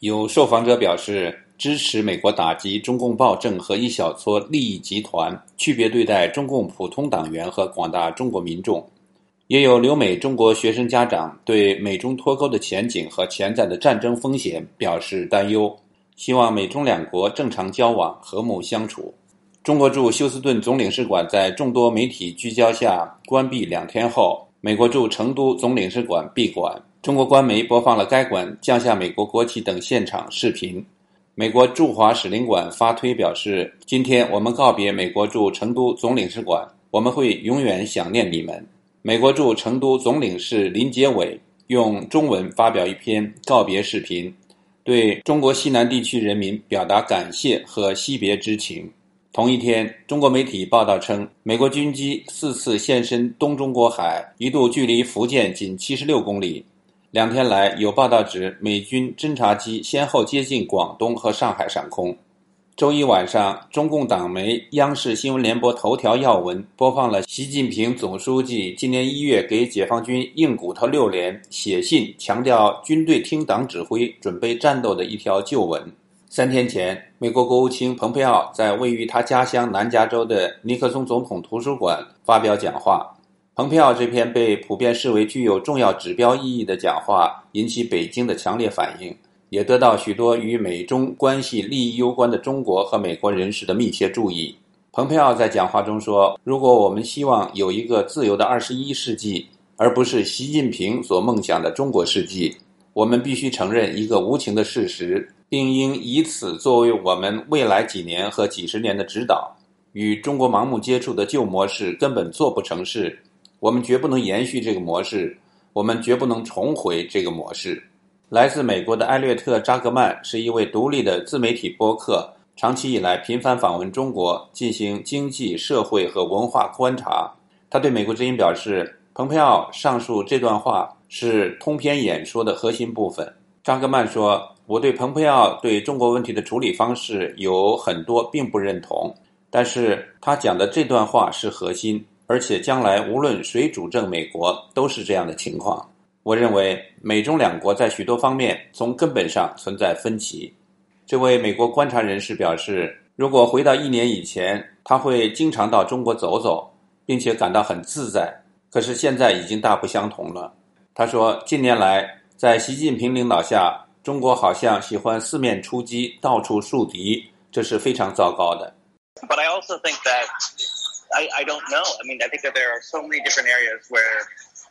有受访者表示支持美国打击中共暴政和一小撮利益集团区别对待中共普通党员和广大中国民众。也有留美中国学生家长对美中脱钩的前景和潜在的战争风险表示担忧，希望美中两国正常交往，和睦相处。中国驻休斯顿总领事馆在众多媒体聚焦下关闭2天后，美国驻成都总领事馆闭馆。中国官媒播放了该馆降下美国国旗等现场视频。美国驻华使领馆发推表示，今天我们告别美国驻成都总领事馆，我们会永远想念你们。美国驻成都总领事林杰伟用中文发表一篇告别视频，对中国西南地区人民表达感谢和惜别之情。同一天，中国媒体报道称，美国军机4次现身东中国海，一度距离福建仅76公里。2天来，有报道指美军侦察机先后接近广东和上海上空。周一晚上，中共党媒央视新闻联播头条要闻播放了习近平总书记今年1月给解放军硬骨头6连写信，强调军队听党指挥，准备战斗的一条旧文。3天前，美国国务卿蓬佩奥在位于他家乡南加州的尼克松总统图书馆发表讲话。蓬佩奥这篇被普遍视为具有重要指标意义的讲话引起北京的强烈反应，也得到许多与美中关系利益攸关的中国和美国人士的密切注意。蓬佩奥在讲话中说，如果我们希望有一个自由的21世纪，而不是习近平所梦想的中国世纪，我们必须承认一个无情的事实，并应以此作为我们未来几年和几十年的指导。与中国盲目接触的旧模式根本做不成事，我们绝不能延续这个模式，我们绝不能重回这个模式。来自美国的艾略特·扎格曼是一位独立的自媒体播客，长期以来频繁访问中国，进行经济、社会和文化观察。他对美国之音表示，蓬佩奥上述这段话是通篇演说的核心部分。扎格曼说，我对蓬佩奥对中国问题的处理方式有很多并不认同，但是他讲的这段话是核心，而且将来无论谁主政美国都是这样的情况。我认为美中两国在许多方面从根本上存在分歧。这位美国观察人士表示，如果回到1年以前，他会经常到中国走走，并且感到很自在，可是现在已经大不相同了。他说，近年来在习近平领导下，中国好像喜欢四面出击，到处树敌，这是非常糟糕的。 But I also think that I don't know. I mean, I think that there are so many different areas where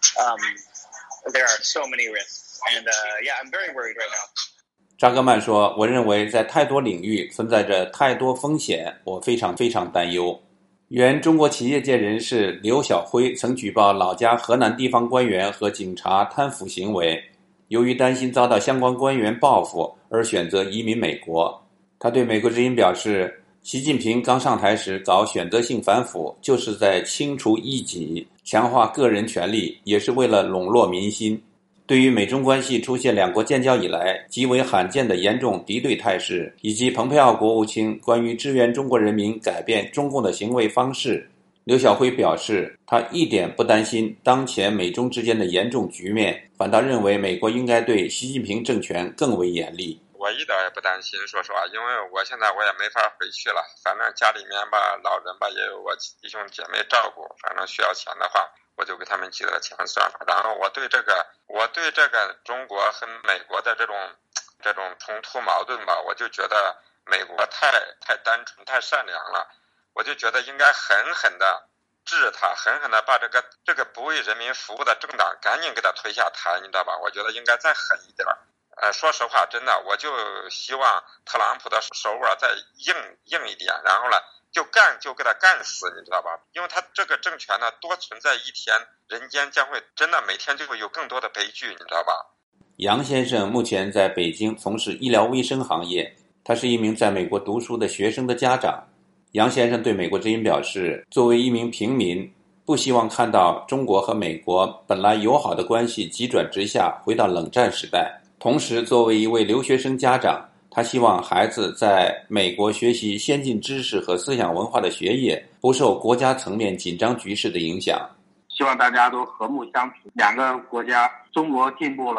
there are so many risks. And yeah, I'm very worried right now. 扎格曼说，我认为在太多领域存在着太多风险，我非常非常担忧。原中国企业界人士刘晓辉曾举报老家河南地方官员和警察贪腐行为，由于担心遭到相关官员报复而选择移民美国。他对美国之音表示，习近平刚上台时搞选择性反腐，就是在清除异己，强化个人权利，也是为了笼络民心。对于美中关系出现两国建交以来极为罕见的严重敌对态势，以及蓬佩奥国务卿关于支援中国人民改变中共的行为方式，刘晓辉表示，他一点不担心当前美中之间的严重局面，反倒认为美国应该对习近平政权更为严厉。 我一点也不担心，说实话，因为我现在我也没法回去了，反正家里面吧，老人吧也有我弟兄姐妹照顾，反正需要钱的话，我就给他们寄点钱算了。然后我对这个中国和美国的这种冲突矛盾吧，我就觉得美国太单纯太善良了，我就觉得应该狠狠的治他，狠狠的把这个不为人民服务的政党赶紧给他推下台，你知道吧？我觉得应该再狠一点。说实话，真的，我就希望特朗普的手腕再硬一点，然后呢，就给他干死，你知道吧？因为他这个政权呢，多存在一天，人间将会真的每天就会有更多的悲剧，你知道吧？ 杨先生目前在北京从事医疗卫生行业，他是一名在美国读书的学生的家长。杨先生对美国之音表示，作为一名平民，不希望看到中国和美国本来友好的关系急转直下，回到冷战时代。同时，作为一位留学生家长，他希望孩子在美国学习先进知识和思想文化的学业，不受国家层面紧张局势的影响。 希望大家都和睦相处。两个国家，中国进步了，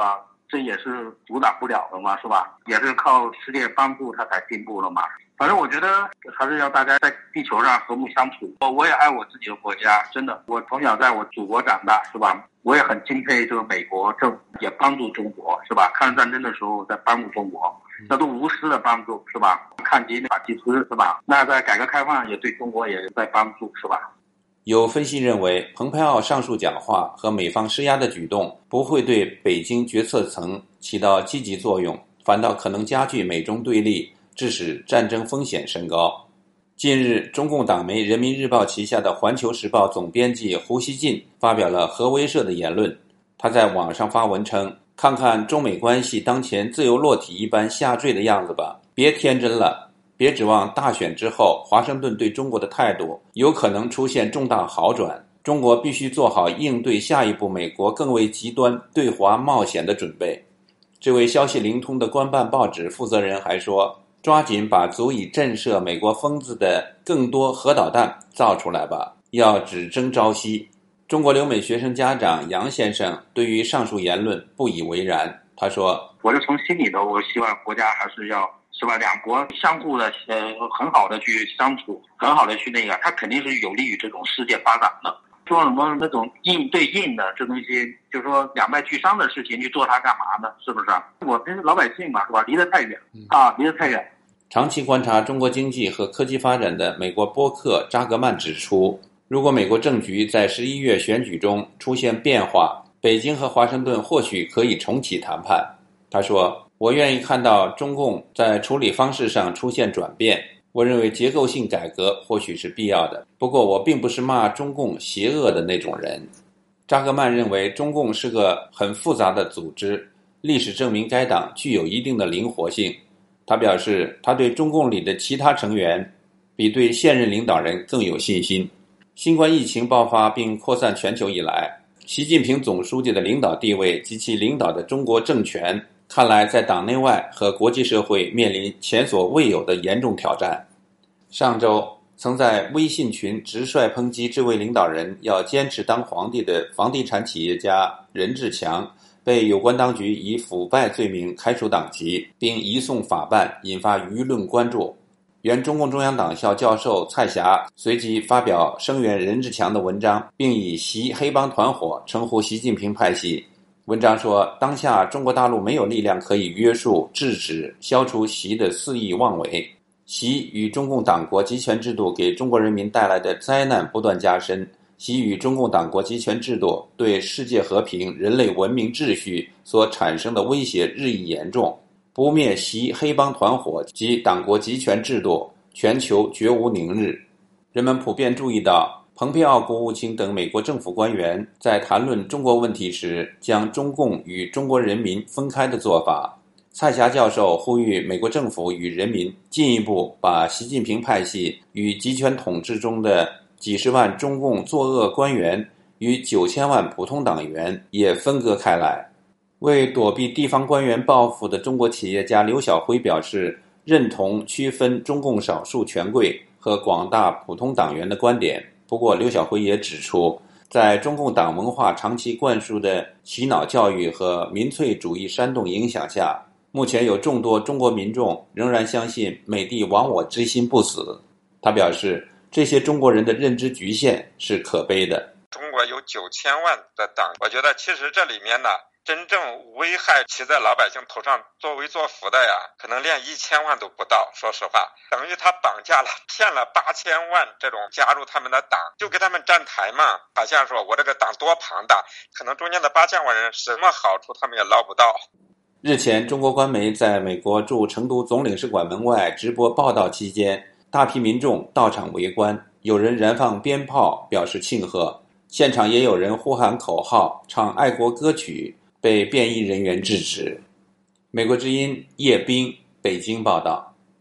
这也是阻挡不了的嘛，是吧？也是靠世界帮助他才进步了嘛。反正我觉得还是要大家在地球上和睦相处。我也爱我自己的国家，真的，我从小在我祖国长大，是吧？我也很钦佩这个美国政府也帮助中国，是吧？抗日战争的时候在帮助中国，那都无私的帮助，是吧？抗击法西斯，是吧？那在改革开放也对中国也在帮助，是吧？ 有分析认为，蓬佩奥上述讲话和美方施压的举动不会对北京决策层起到积极作用，反倒可能加剧美中对立，致使战争风险升高。近日，中共党媒人民日报旗下的《环球时报》总编辑胡锡进发表了核威慑的言论。他在网上发文称，看看中美关系当前自由落体一般下坠的样子吧，别天真了。别指望大选之后华盛顿对中国的态度有可能出现重大好转，中国必须做好应对下一步美国更为极端对华冒险的准备。这位消息灵通的官办报纸负责人还说，抓紧把足以震慑美国疯子的更多核导弹造出来吧，要只争朝夕。中国留美学生家长杨先生对于上述言论不以为然，他说， 我是从心里的，我希望国家还是要，是吧？两国相互的很好的去相处，很好的去那个，它肯定是有利于这种世界发展的。说什么那种硬对硬的这东西，就是说两败俱伤的事情去做它干嘛呢？是不是？我们是老百姓嘛，是吧？离得太远啊，离得太远。 长期观察中国经济和科技发展的美国播客扎格曼指出，如果美国政局在11月选举中出现变化，北京和华盛顿或许可以重启谈判。他说，我愿意看到中共在处理方式上出现转变，我认为结构性改革或许是必要的，不过我并不是骂中共邪恶的那种人。扎格曼认为中共是个很复杂的组织，历史证明该党具有一定的灵活性。他表示，他对中共里的其他成员比对现任领导人更有信心。新冠疫情爆发并扩散全球以来，习近平总书记的领导地位及其领导的中国政权看来在党内外和国际社会面临前所未有的严重挑战。上周，曾在微信群直率抨击这位领导人要坚持当皇帝的房地产企业家任志强，被有关当局以腐败罪名开除党籍，并移送法办，引发舆论关注。原中共中央党校教授蔡霞随即发表声援任志强的文章，并以习黑帮团伙称呼习近平派系。文章说，当下中国大陆没有力量可以约束、制止、消除习的肆意妄为。习与中共党国集权制度给中国人民带来的灾难不断加深，习与中共党国集权制度对世界和平、人类文明秩序所产生的威胁日益严重。不灭习黑帮团伙及党国集权制度，全球绝无宁日。人们普遍注意到，蓬佩奥国务卿等美国政府官员在谈论中国问题时，将中共与中国人民分开的做法。蔡霞教授呼吁美国政府与人民进一步把习近平派系与集权统治中的几十万中共作恶官员与9000万普通党员也分割开来。为躲避地方官员报复的中国企业家刘晓辉表示，认同区分中共少数权贵和广大普通党员的观点。不过，刘晓辉也指出，在中共党文化长期灌输的洗脑教育和民粹主义煽动影响下，目前有众多中国民众仍然相信美帝亡我之心不死。他表示，这些中国人的认知局限是可悲的。 中国有9000万的党，我觉得其实这里面呢，真正危害骑在老百姓头上作威作福的呀，可能连1000万都不到。说实话，等于他绑架了、骗了8000万这种加入他们的党，就给他们站台嘛。好像说我这个党多庞大，可能中间的8000万人什么好处他们也捞不到。 日前，中国官媒在美国驻成都总领事馆门外直播报道期间，大批民众到场围观，有人燃放鞭炮表示庆贺，现场也有人呼喊口号、唱爱国歌曲，被便衣人员制止。美国之音叶冰北京报道。